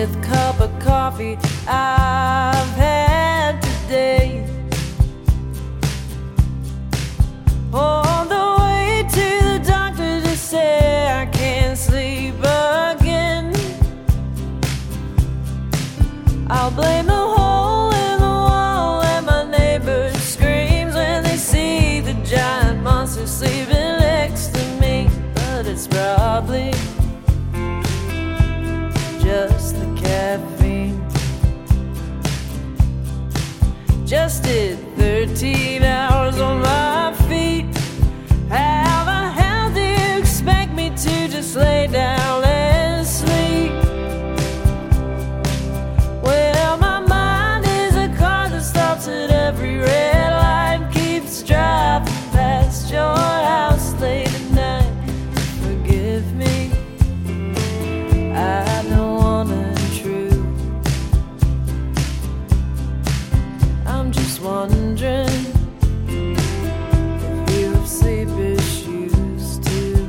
100th cup of coffee I've had today. On the way to the doctor to say I can't sleep again. I'll blame the hole in the wall and my neighbor screams when they see the giant monster sleeping next to me. But it's probably just the caffeine. Just did 13 hours on my feet. How the hell do you expect me to just lay down and sleep? Well, my mind is a car that stops at every red light, keeps driving past your house late at night. Forgive me, I don't wanna intrude. I'm just wondering if you have sleep issues too.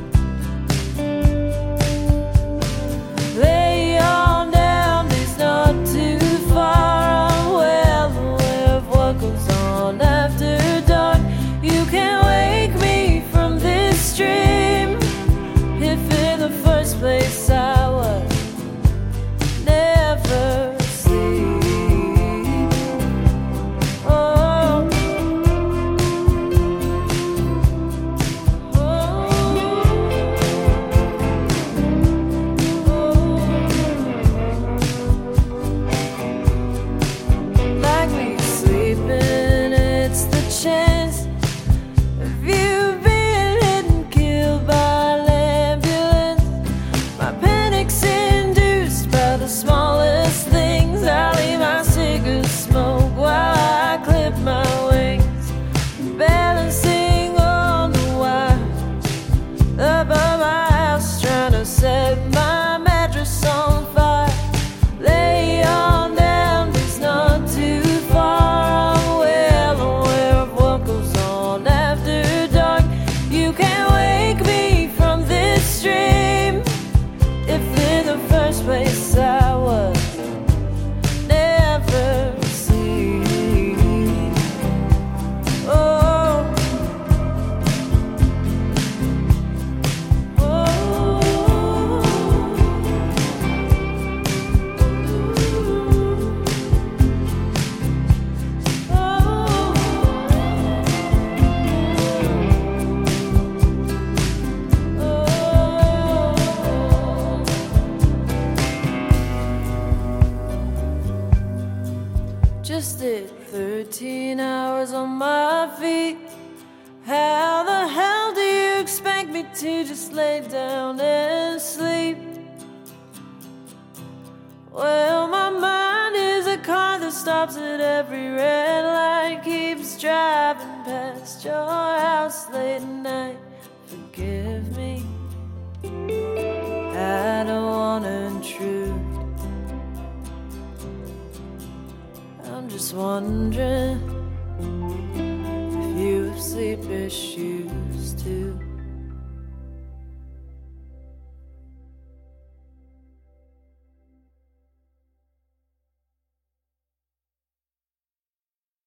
Lay on down, it's not too far. I'm well aware of what goes on after dark. You can't wake me from this dream. If in the first place I was never asleep. Oh, like me sleeping, it's the chance of you being hit and killed by an ambulance. My panic's induced by the smallest things. I leave my cigarette smoke while I clip my wings, balancing on the wire above my house, trying to set my mattress on fire. Lay on down, it's not too far. I'm well aware of what goes on after dark. You can't wake me from this dream. If in the first place I was never asleep. Oh, just did 13 hours on my feet. How the hell do you expect me to just lay down and sleep? Well, my mind is a car that stops at every red light, keeps driving past your house late at night. Forgive me, I don't wanna intrude. I'm just wondering if you have sleep issues.